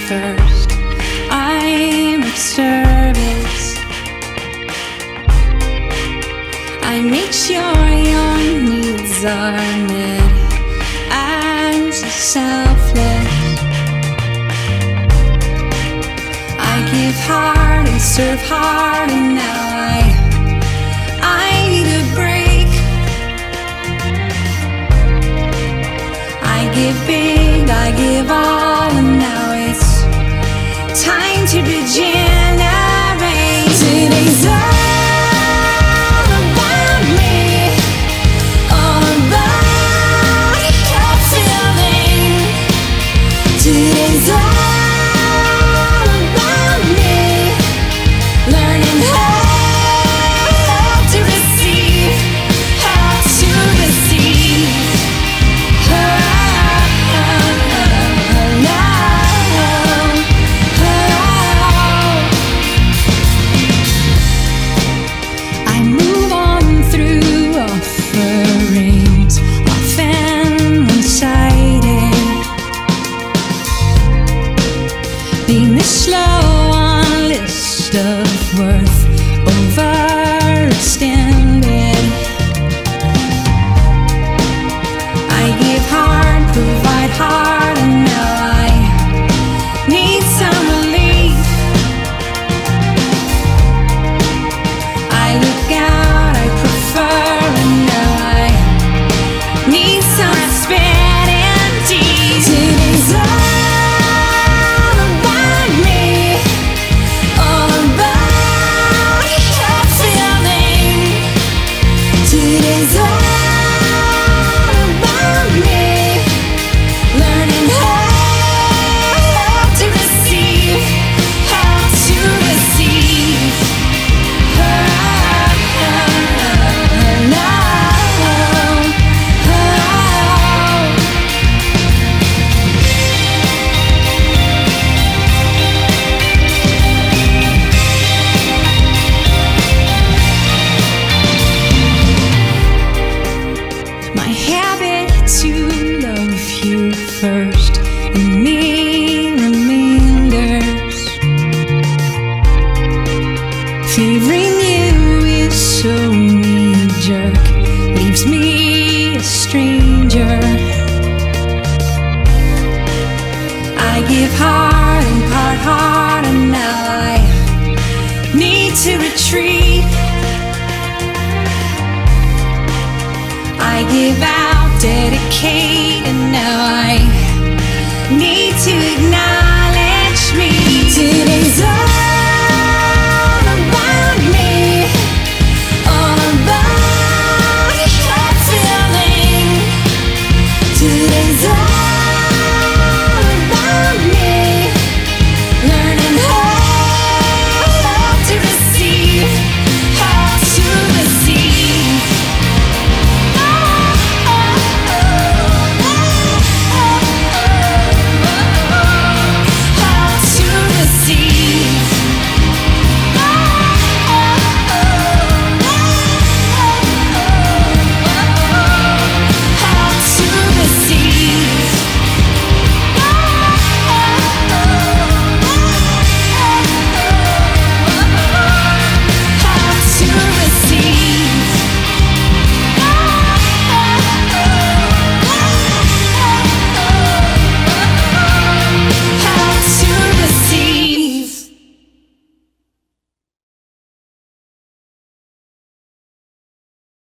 first. I'm of service. I make sure your needs are met as a selfless. I give hard and serve hard, and now I need a break. I give big, I give all, and now it's time to regenerate. Today's all about me, all about your feeling. Today's all about me, learning how to receive, how to receive. I move on through offerings, often one-sided, being this slow on list of worth, overextended. I give hard, provide hard, and now I need some relief. I look out, I prefer, and now I need some prosperity. Today's all about me, all about your feeling. Today's all about me, learning how to receive, how to receive. My habit to love you first, and me reminders. Favoring you is so knee-jerk, leaves me a stranger. I give hard and part hard, and now I need to retreat. I give out, dedicate, and now I need to acknowledge me. Today's all